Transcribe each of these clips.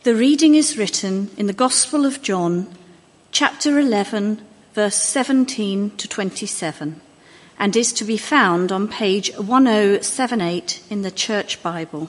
The reading is written in the Gospel of John, chapter 11, verse 17 to 27, and is to be found on page 1078 in the Church Bible.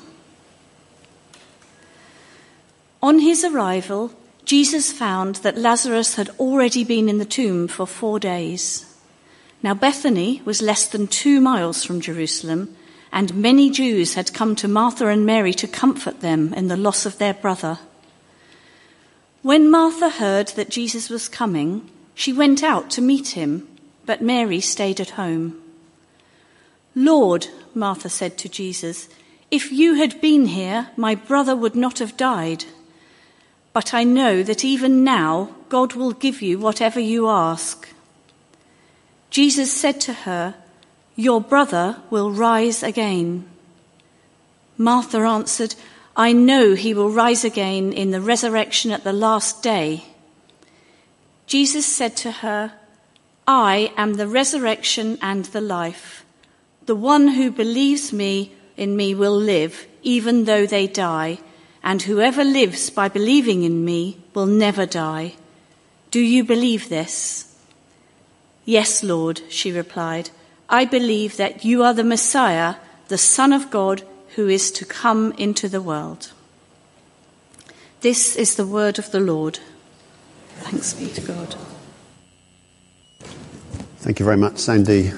On his arrival, Jesus found that Lazarus had already been in the tomb for 4 days. Now Bethany was less than 2 miles from Jerusalem, and many Jews had come to Martha and Mary to comfort them in the loss of their brother. When Martha heard that Jesus was coming, she went out to meet him, but Mary stayed at home. "Lord," Martha said to Jesus, "if you had been here, my brother would not have died. But I know that even now God will give you whatever you ask." Jesus said to her, "Your brother will rise again." Martha answered, "I know he will rise again in the resurrection at the last day." Jesus said to her, "I am the resurrection and the life. The one who believes in me will live, even though they die, and whoever lives by believing in me will never die. Do you believe this?" "Yes, Lord," she replied. "I believe that you are the Messiah, the Son of God, who is to come into the world." This is the word of the Lord. Thanks be to God. Thank you very much, Sandy.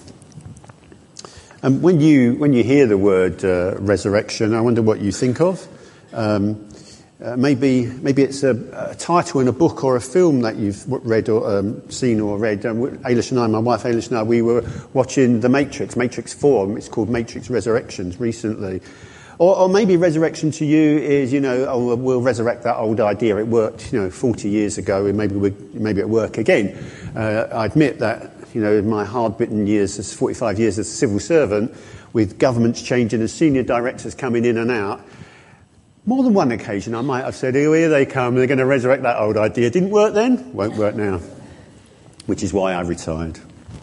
When you hear the word resurrection, I wonder what you think of. Maybe it's a title in a book or a film that you've read or seen or read. Ailish and I, my wife Ailish and I, we were watching The Matrix 4. It's called Matrix Resurrections recently. Or maybe resurrection to you is, we'll resurrect that old idea. It worked, 40 years ago, and maybe it work again. I admit that, in my hard-bitten years, as 45 years as a civil servant, with governments changing and senior directors coming in and out, more than one occasion I might have said, "Oh, here they come, they're going to resurrect that old idea. Didn't work then, won't work now." Which is why I retired.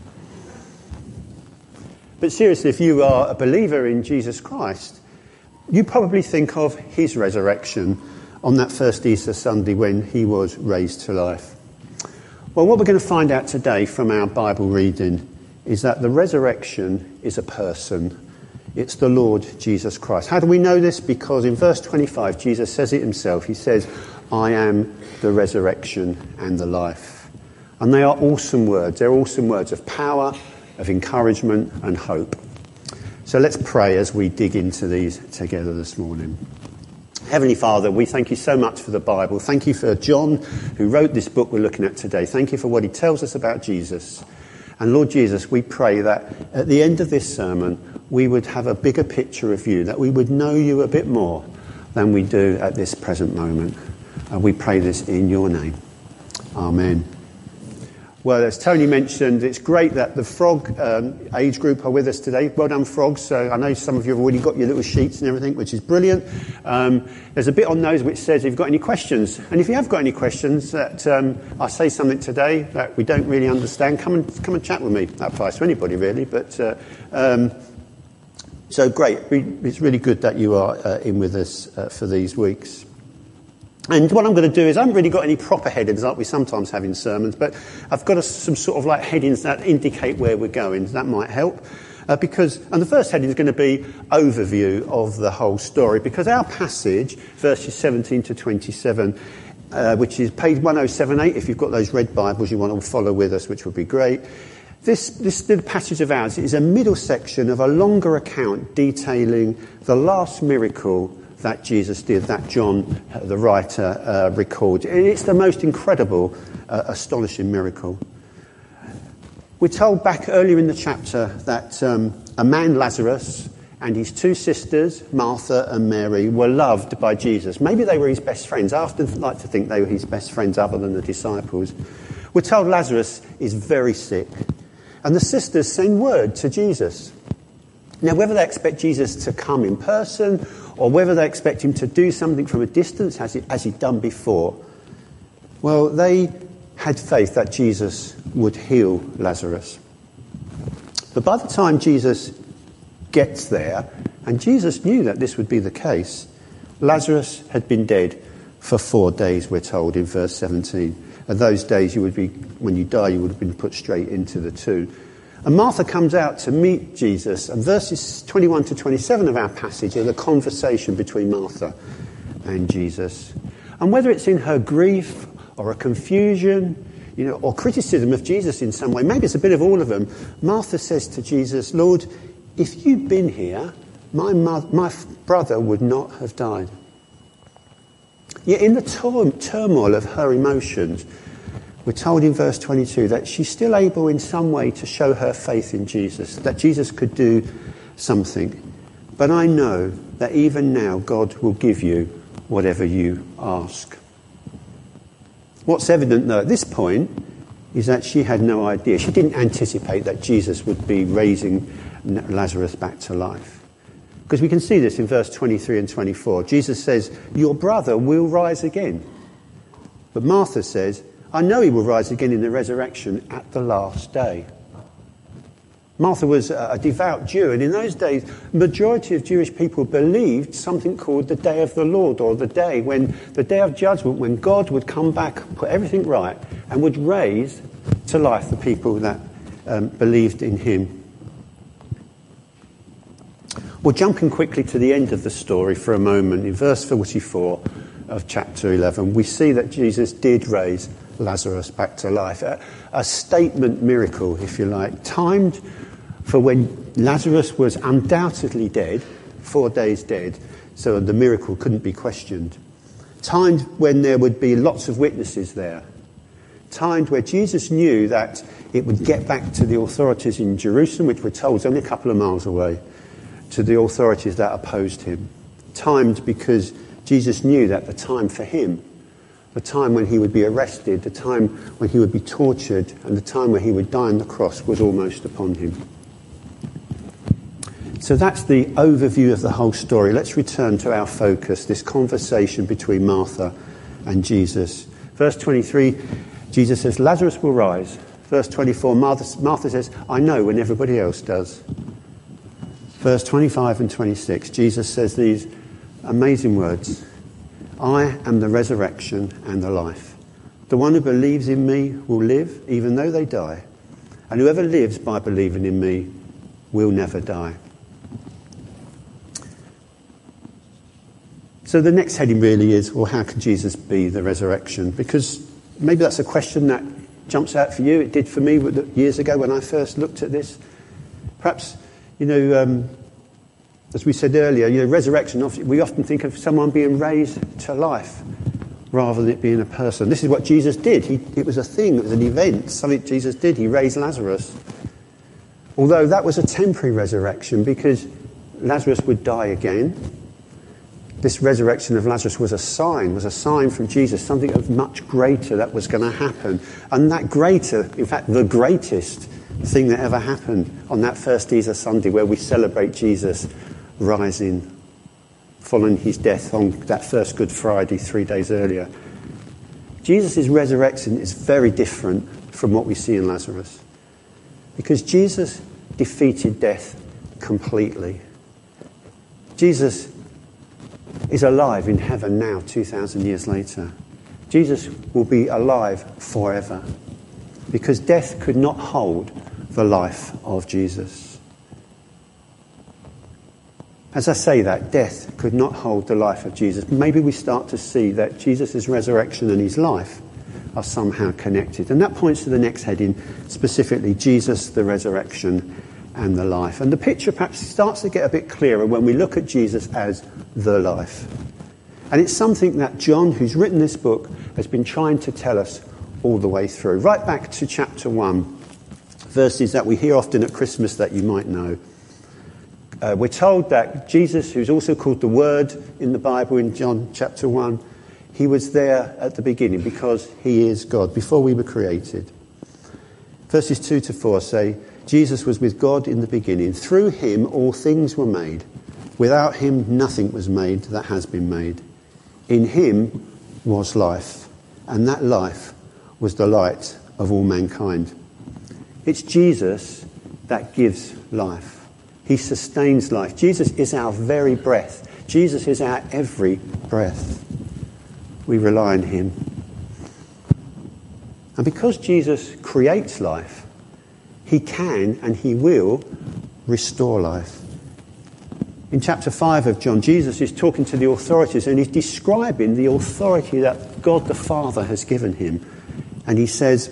But seriously, if you are a believer in Jesus Christ, you probably think of his resurrection on that first Easter Sunday when he was raised to life. Well, what we're going to find out today from our Bible reading is that the resurrection is a person. It's the Lord Jesus Christ. How do we know this? Because in verse 25, Jesus says it himself. He says, "I am the resurrection and the life." And they are awesome words. They're awesome words of power, of encouragement and hope. So let's pray as we dig into these together this morning. Heavenly Father, we thank you so much for the Bible. Thank you for John, who wrote this book we're looking at today. Thank you for what he tells us about Jesus. And Lord Jesus, we pray that at the end of this sermon, we would have a bigger picture of you, that we would know you a bit more than we do at this present moment. And we pray this in your name. Amen. Well, as Tony mentioned, it's great that the Frog age group are with us today. Well done, Frogs. So I know some of you have already got your little sheets and everything, which is brilliant. There's a bit on those which says if you've got any questions. And if you have got any questions that I say something today that we don't really understand, come and chat with me. That applies to anybody, really. But so great. It's really good that you are in with us for these weeks. And what I'm going to do is, I haven't really got any proper headings like we sometimes have in sermons, but I've got some sort of like headings that indicate where we're going. That might help. And the first heading is going to be overview of the whole story, because our passage, verses 17 to 27, which is page 1078, if you've got those red Bibles you want to follow with us, which would be great. This little passage of ours is a middle section of a longer account detailing the last miracle that Jesus did, that John, the writer, records. It's the most incredible, astonishing miracle. We're told back earlier in the chapter that a man, Lazarus, and his 2 sisters, Martha and Mary, were loved by Jesus. Maybe they were his best friends. I often like to think they were his best friends other than the disciples. We're told Lazarus is very sick. And the sisters send word to Jesus. Now, whether they expect Jesus to come in person or whether they expect him to do something from a distance, as he'd done before, well, they had faith that Jesus would heal Lazarus. But by the time Jesus gets there, and Jesus knew that this would be the case, Lazarus had been dead for 4 days, we're told in verse 17. And those days when you die, you would have been put straight into the tomb. And Martha comes out to meet Jesus, and verses 21 to 27 of our passage are the conversation between Martha and Jesus. And whether it's in her grief or a confusion, or criticism of Jesus in some way, maybe it's a bit of all of them, Martha says to Jesus, Lord, if you'd been here, my brother would not have died. Yet in the turmoil of her emotions, we're told in verse 22 that she's still able in some way to show her faith in Jesus, that Jesus could do something. But I know that even now God will give you whatever you ask. What's evident, though, at this point is that she had no idea. She didn't anticipate that Jesus would be raising Lazarus back to life. Because we can see this in verse 23 and 24. Jesus says, your brother will rise again. But Martha says, I know he will rise again in the resurrection at the last day. Martha was a devout Jew, and in those days, the majority of Jewish people believed something called the Day of the Lord, or the day of judgment, when God would come back, put everything right, and would raise to life the people that believed in him. Well, jumping quickly to the end of the story for a moment, in verse 44 of chapter 11, we see that Jesus did raise Lazarus back to life. A statement miracle, if you like, timed for when Lazarus was undoubtedly dead, 4 days dead, so the miracle couldn't be questioned. Timed when there would be lots of witnesses there. Timed where Jesus knew that it would get back to the authorities in Jerusalem, which we're told is only a couple of miles away, to the authorities that opposed him. Timed because Jesus knew that the time for him, the time when he would be arrested, the time when he would be tortured, and the time when he would die on the cross was almost upon him. So that's the overview of the whole story. Let's return to our focus, this conversation between Martha and Jesus. Verse 23, Jesus says, Lazarus will rise. Verse 24, Martha says, I know, when everybody else does. Verse 25 and 26, Jesus says these amazing words, I am the resurrection and the life. The one who believes in me will live even though they die. And whoever lives by believing in me will never die. So the next heading really is, well, how can Jesus be the resurrection? Because maybe that's a question that jumps out for you. It did for me years ago when I first looked at this. Perhaps, as we said earlier, resurrection, we often think of someone being raised to life rather than it being a person. This is what Jesus did. It was a thing, it was an event, something Jesus did. He raised Lazarus. Although that was a temporary resurrection because Lazarus would die again. This resurrection of Lazarus was a sign from Jesus, something of much greater that was going to happen. And that greater, in fact, the greatest thing that ever happened on that first Easter Sunday where we celebrate Jesus rising, following his death on that first Good Friday 3 days earlier. Jesus' resurrection is very different from what we see in Lazarus. Because Jesus defeated death completely. Jesus is alive in heaven now, 2,000 years later. Jesus will be alive forever. Because death could not hold the life of Jesus. As I say that, death could not hold the life of Jesus. Maybe we start to see that Jesus' resurrection and his life are somehow connected. And that points to the next heading, specifically Jesus, the resurrection and the life. And the picture perhaps starts to get a bit clearer when we look at Jesus as the life. And it's something that John, who's written this book, has been trying to tell us all the way through. Right back to chapter 1, verses that we hear often at Christmas that you might know. We're told that Jesus, who's also called the Word in the Bible in John chapter 1, he was there at the beginning because he is God, before we were created. Verses 2 to 4 say, Jesus was with God in the beginning. Through him all things were made. Without him nothing was made that has been made. In him was life, and that life was the light of all mankind. It's Jesus that gives life. He sustains life. Jesus is our very breath. Jesus is our every breath. we rely on him. And because Jesus creates life, he can and he will restore life. In chapter 5 of John, Jesus is talking to the authorities and he's describing the authority that God the Father has given him. And he says,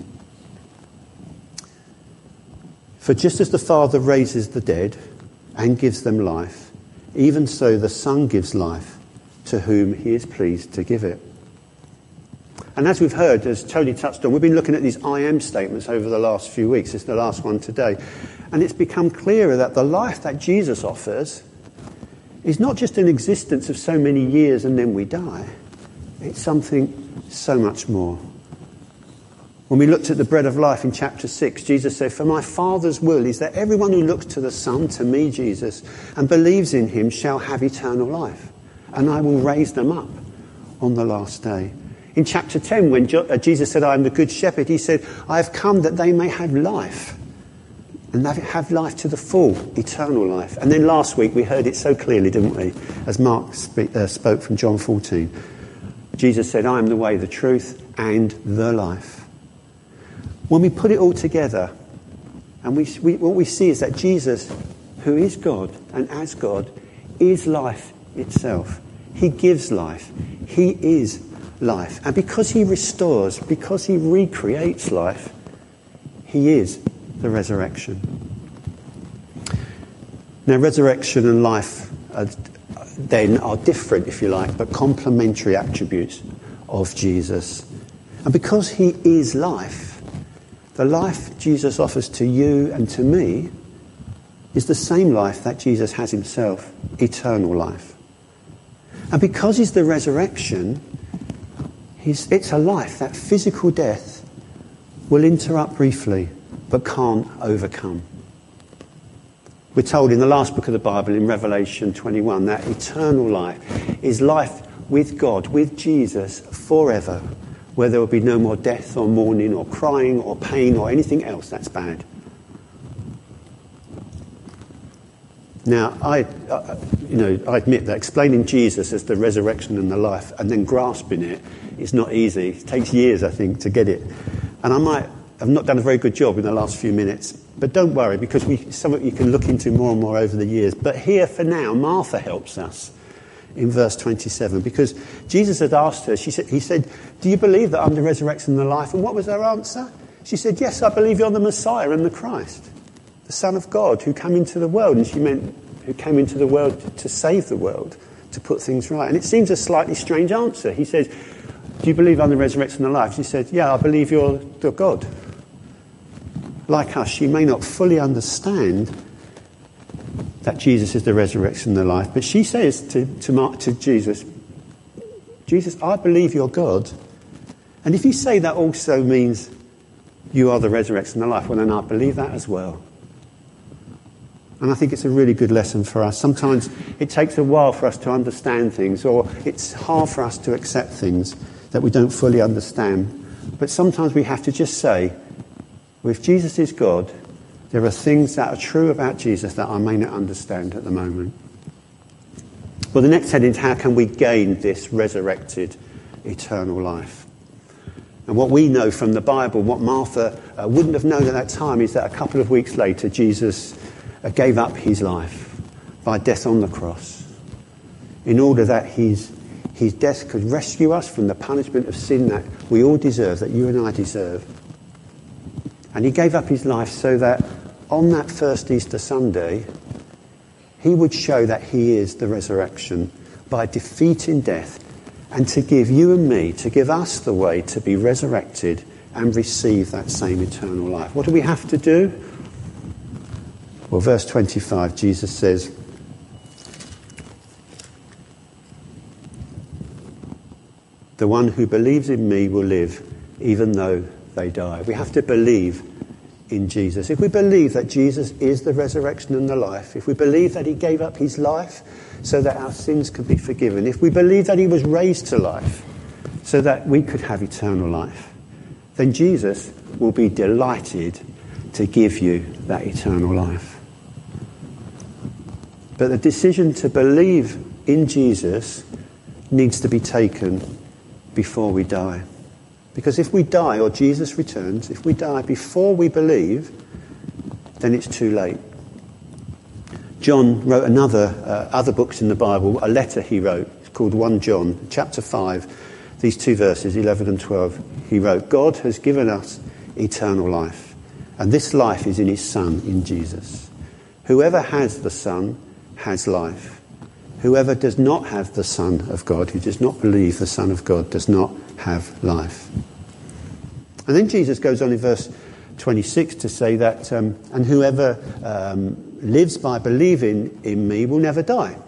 "For just as the Father raises the dead and gives them life, even so the Son gives life to whom he is pleased to give it." And as we've heard, as Tony touched on, we've been looking at these I am statements over the last few weeks. It's the last one today. And it's become clearer that the life that Jesus offers is not just an existence of so many years and then we die. It's something so much more. When we looked at the bread of life in chapter 6, Jesus said, "For my Father's will is that everyone who looks to the Son, to me, Jesus, and believes in him shall have eternal life. And I will raise them up on the last day." In chapter 10, when Jesus said, "I am the good shepherd," he said, "I have come that they may have life, and have life to the full, eternal life." And then last week we heard it so clearly, didn't we, as Mark spoke from John 14. Jesus said, "I am the way, the truth, and the life." When we put it all together, and what we see is that Jesus, who is God, and as God, is life itself. He gives life. He is life. And because he restores, because he recreates life, he is the resurrection. Now, resurrection and life are different, if you like, but complementary attributes of Jesus. And because he is life, the life Jesus offers to you and to me is the same life that Jesus has himself, eternal life. And because he's the resurrection, it's a life that physical death will interrupt briefly, but can't overcome. We're told in the last book of the Bible, in Revelation 21, that eternal life is life with God, with Jesus, forever, where there will be no more death or mourning or crying or pain or anything else that's bad. Now, I admit that explaining Jesus as the resurrection and the life and then grasping it is not easy. It takes years, I think, to get it. And I might have not done a very good job in the last few minutes. But don't worry, because something you can look into more and more over the years. But here, for now, Martha helps us in verse 27. Because Jesus had asked her, he said, "Do you believe that I'm the resurrection and the life?" And what was her answer? She said, "Yes, I believe you're the Messiah and the Christ, the Son of God who came into the world." And she meant who came into the world to save the world, to put things right. And it seems a slightly strange answer. He says, "Do you believe I'm the resurrection and the life?" She said, "Yeah, I believe you're the God." Like us, she may not fully understand that Jesus is the resurrection and the life, but she says to Jesus, "Jesus, I believe you're God. And if you say that also means you are the resurrection and the life, well, then I believe that as well." And I think it's a really good lesson for us. Sometimes it takes a while for us to understand things, or it's hard for us to accept things that we don't fully understand. But sometimes we have to just say, well, if Jesus is God, there are things that are true about Jesus that I may not understand at the moment. Well, the next heading is how can we gain this resurrected eternal life? And what we know from the Bible, what Martha wouldn't have known at that time, is that a couple of weeks later, Jesus gave up his life by death on the cross in order that his death could rescue us from the punishment of sin that we all deserve, that you and I deserve. And he gave up his life so that on that first Easter Sunday, he would show that he is the resurrection by defeating death, and to give you and me, to give us the way to be resurrected and receive that same eternal life. What do we have to do? Well, verse 25, Jesus says, "The one who believes in me will live even though they die." We have to believe in Jesus. If we believe that Jesus is the resurrection and the life, if we believe that he gave up his life so that our sins could be forgiven, if we believe that he was raised to life so that we could have eternal life, then Jesus will be delighted to give you that eternal life. But the decision to believe in Jesus needs to be taken before we die. Because if we die or Jesus returns, if we die before we believe, then it's too late. John wrote other books in the Bible, a letter he wrote. It's called 1 John, chapter 5. These two verses, 11 and 12, he wrote, God has given us eternal life, and this life is in his Son, in Jesus. Whoever has the Son has life. Whoever does not have the Son of God, who does not believe the Son of God, does not have life. And then Jesus goes on in verse 26 to say that, and whoever lives by believing in me will never die.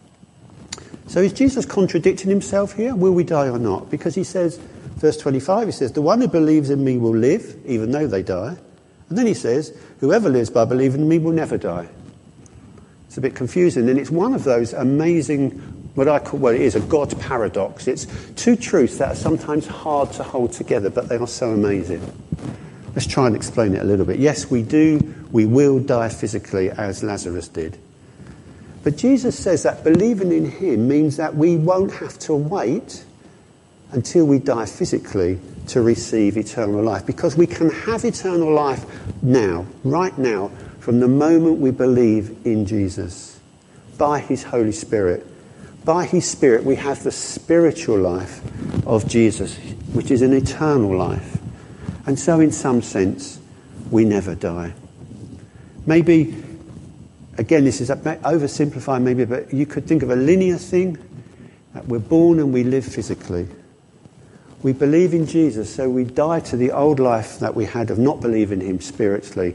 So is Jesus contradicting himself here? Will we die or not? Because he says, verse 25, he says, the one who believes in me will live, even though they die. And then he says, whoever lives by believing in me will never die. It's a bit confusing, and it's one of those amazing, it is a God paradox. It's two truths that are sometimes hard to hold together, but they are so amazing. Let's try and explain it a little bit. Yes, we will die physically as Lazarus did. But Jesus says that believing in him means that we won't have to wait until we die physically to receive eternal life. Because we can have eternal life now, right now, from the moment we believe in Jesus, by his Holy Spirit. By his Spirit we have the spiritual life of Jesus, which is an eternal life. And so in some sense, we never die. Maybe, again, this is oversimplified maybe, but you could think of a linear thing, that we're born and we live physically. We believe in Jesus, so we die to the old life that we had of not believing him spiritually.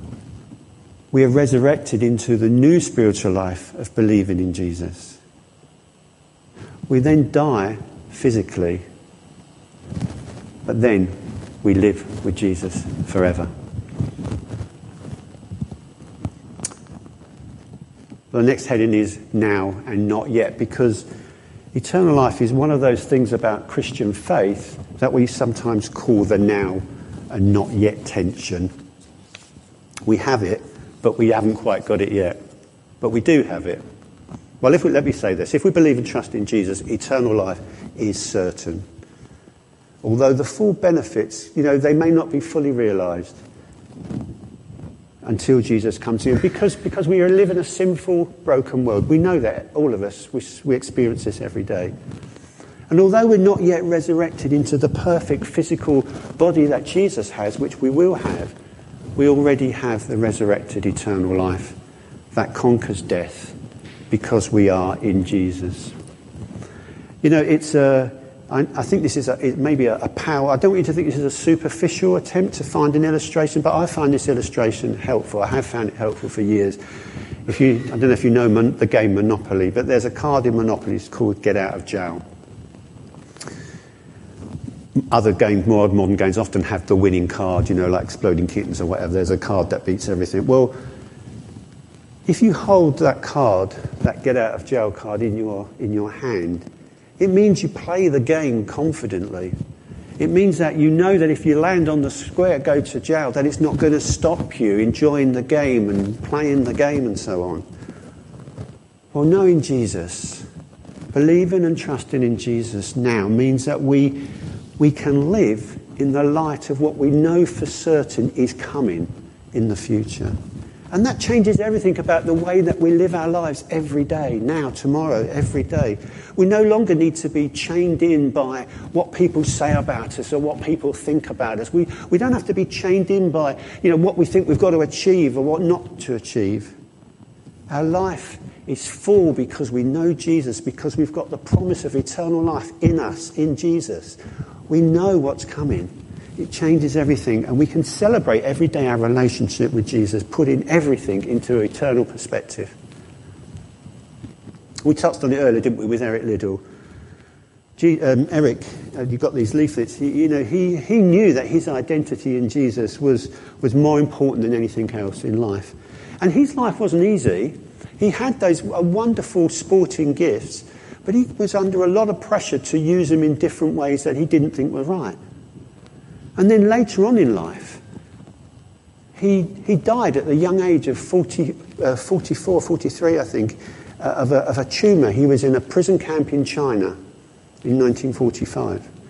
We are resurrected into the new spiritual life of believing in Jesus. We then die physically, but then we live with Jesus forever. The next heading is now and not yet, because eternal life is one of those things about Christian faith that we sometimes call the now and not yet tension. We have it, but we haven't quite got it yet. But we do have it. Well, let me say this. If we believe and trust in Jesus, eternal life is certain. Although the full benefits, they may not be fully realised until Jesus comes in. Because we live in a sinful, broken world. We know that, all of us. We experience this every day. And although we're not yet resurrected into the perfect physical body that Jesus has, which we will have, we already have the resurrected eternal life that conquers death because we are in Jesus. I think this is maybe a power. I don't want you to think this is a superficial attempt to find an illustration, but I find this illustration helpful. I have found it helpful for years. I don't know if you know the game Monopoly, but there's a card in Monopoly it's called Get Out of Jail. Other games, more modern games, often have the winning card, like Exploding Kittens or whatever. There's a card that beats everything. Well, if you hold that card, that Get Out of Jail card in your hand, it means you play the game confidently. It means that you know that if you land on the square, go to jail, that it's not going to stop you enjoying the game and playing the game and so on. Well, knowing Jesus, believing and trusting in Jesus now means that we can live in the light of what we know for certain is coming in the future. And that changes everything about the way that we live our lives every day, now, tomorrow, every day. We no longer need to be chained in by what people say about us or what people think about us. We don't have to be chained in by, what we think we've got to achieve or what not to achieve. Our life is full because we know Jesus, because we've got the promise of eternal life in us, in Jesus. We know what's coming. It changes everything, and we can celebrate every day our relationship with Jesus, putting everything into eternal perspective. We touched on it earlier, didn't we, with Eric Liddell. Eric, you got these leaflets. He knew that his identity in Jesus was more important than anything else in life. And his life wasn't easy. He had those wonderful sporting gifts, but he was under a lot of pressure to use them in different ways that he didn't think were right. And then later on in life, he died at the young age of 44, 43, I think, of a tumour. He was in a prison camp in China in 1945.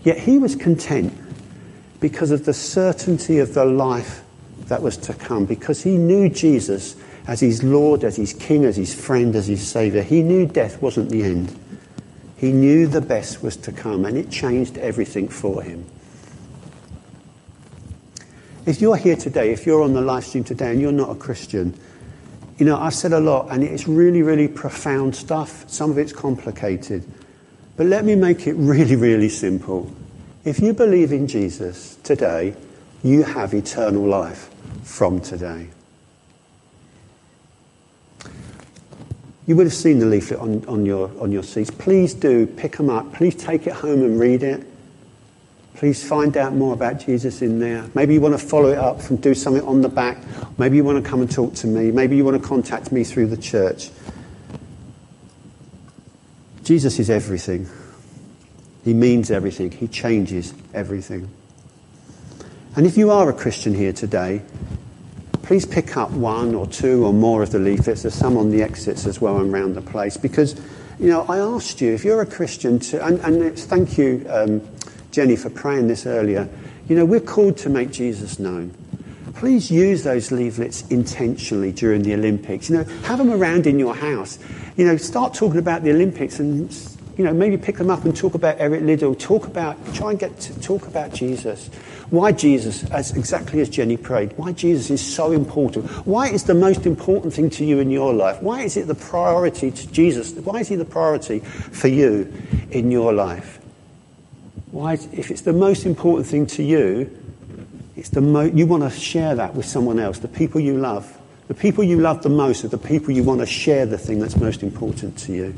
Yet he was content because of the certainty of the life that was to come, because he knew Jesus as his Lord, as his King, as his friend, as his Saviour. He knew death wasn't the end. He knew the best was to come, and it changed everything for him. If you're here today, if you're on the live stream today and you're not a Christian, you know, I've said a lot and it's really, really profound stuff. Some of it's complicated. But let me make it really, really simple. If you believe in Jesus today, you have eternal life from today. You would have seen the leaflet on your seats. Please do pick them up. Please take it home and read it. Please find out more about Jesus in there. Maybe you want to follow it up and do something on the back. Maybe you want to come and talk to me. Maybe you want to contact me through the church. Jesus is everything. He means everything. He changes everything. And if you are a Christian here today, please pick up one or two or more of the leaflets. There's some on the exits as well and around the place. Because, you know, I asked you, if you're a Christian, thank you, Jenny, for praying this earlier. You know, we're called to make Jesus known. Please use those leaflets intentionally during the Olympics. You know, have them around in your house. You know, start talking about the Olympics and, you know, maybe pick them up and talk about Eric Liddell. Try and get to talk about Jesus. Why Jesus, exactly as Jenny prayed, why Jesus is so important. Why is the most important thing to you in your life? Why is it the priority to Jesus? Why is he the priority for you in your life? If it's the most important thing to you, you want to share that with someone else, the people you love. The people you love the most are the people you want to share the thing that's most important to you.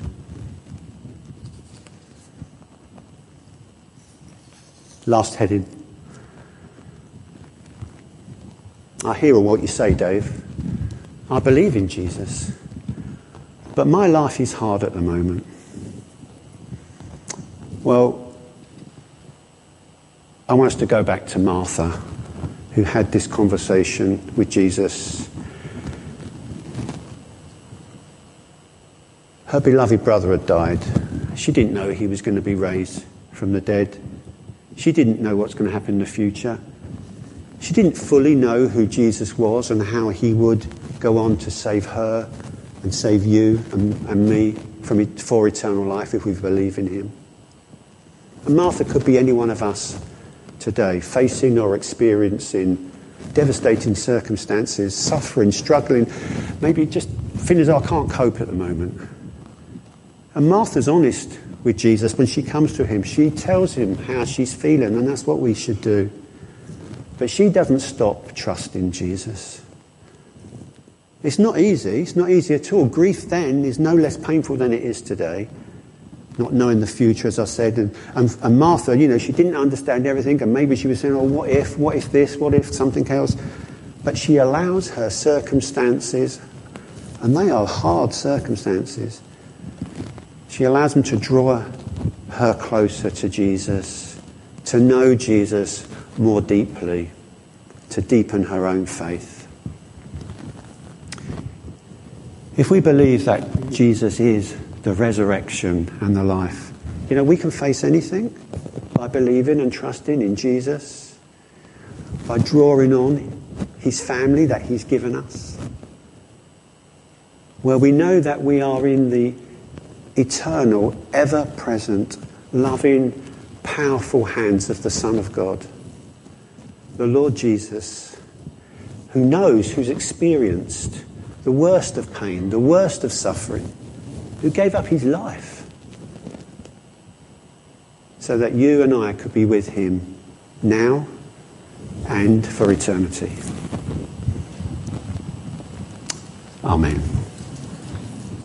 Last heading. I hear what you say, Dave. I believe in Jesus. But my life is hard at the moment. Well, I want us to go back to Martha, who had this conversation with Jesus. Her beloved brother had died. She didn't know he was going to be raised from the dead. She didn't know what's going to happen in the future. She didn't fully know who Jesus was and how he would go on to save her and save you and me for eternal life if we believe in him. And Martha could be any one of us today, facing or experiencing devastating circumstances, suffering, struggling, maybe just feeling as though I can't cope at the moment. And Martha's honest with Jesus when she comes to him. She tells him how she's feeling, and that's what we should do. But she doesn't stop trusting Jesus. It's not easy. It's not easy at all. Grief then is no less painful than it is today. Not knowing the future, as I said. And Martha, you know, she didn't understand everything, and maybe she was saying, oh, what if this, what if something else? But she allows her circumstances, and they are hard circumstances, she allows them to draw her closer to Jesus, to know Jesus more deeply, to deepen her own faith. If we believe that Jesus is the resurrection and the life, you know, we can face anything by believing and trusting in Jesus, by drawing on his family that he's given us. Well, we know that we are in the eternal, ever-present, loving, powerful hands of the Son of God, the Lord Jesus, who knows, who's experienced the worst of pain, the worst of suffering, who gave up his life so that you and I could be with him now and for eternity. Amen.